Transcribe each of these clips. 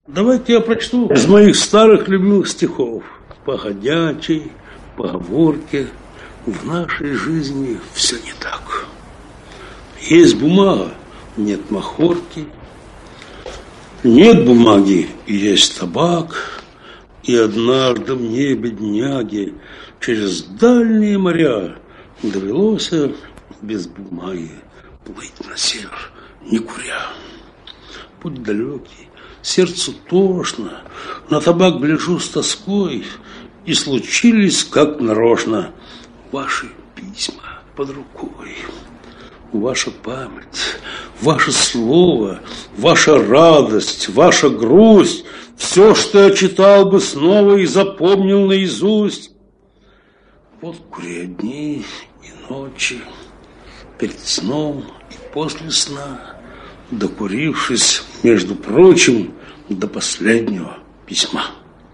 Давайте я прочту из моих старых любимых стихов. По ходячей поговорке в нашей жизни все не так. Есть бумага, нет махорки. Нет бумаги, есть табак. И однажды мне, бедняге, через дальние моря довелось без бумаги плыть на север, не куря. Путь далекий, сердцу тошно, на табак гляжу с тоской, и случились, как нарочно, ваши письма под рукой. Ваша память, ваше слово, ваша радость, ваша грусть, все, что я читал бы снова и запомнил наизусть. Вот куря дни и ночи, перед сном и после сна, докурившись, между прочим, до последнего письма.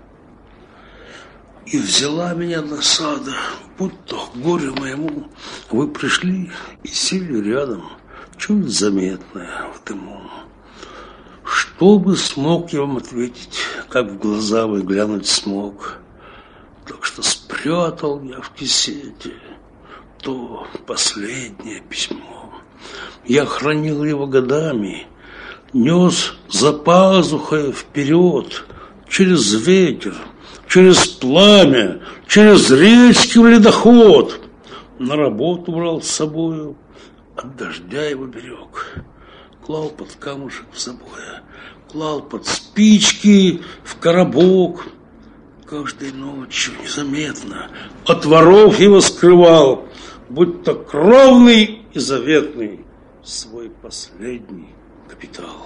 И взяла меня досада, будто к горю моему вы пришли и сели рядом, чуть заметное в дыму. Что бы смог я вам ответить, как в глаза вы глянуть смог? Так что спрятал я в кисете то последнее письмо. Я хранил его годами, нес за пазухой вперед, через ветер, через пламя, через речки в ледоход. На работу брал с собою, от дождя его берег. Клал под камушек в забое, клал под спички в коробок. Каждой ночью незаметно от воров его скрывал, будто кровный и заветный свой последний капитал.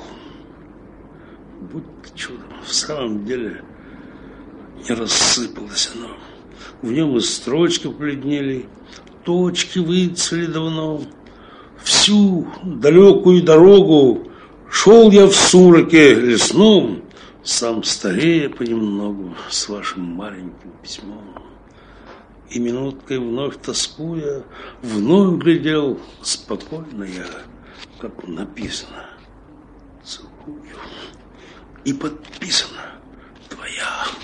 Будь чудом, в самом деле не рассыпалось оно. В нем и строчки побледнели, точки выцвели давно. Всю далекую дорогу шел я в сумраке лесном, сам старея понемногу с вашим маленьким письмом. И минуткой вновь тоскуя, вновь глядел спокойно я, как написано, целую, и подписано твоя.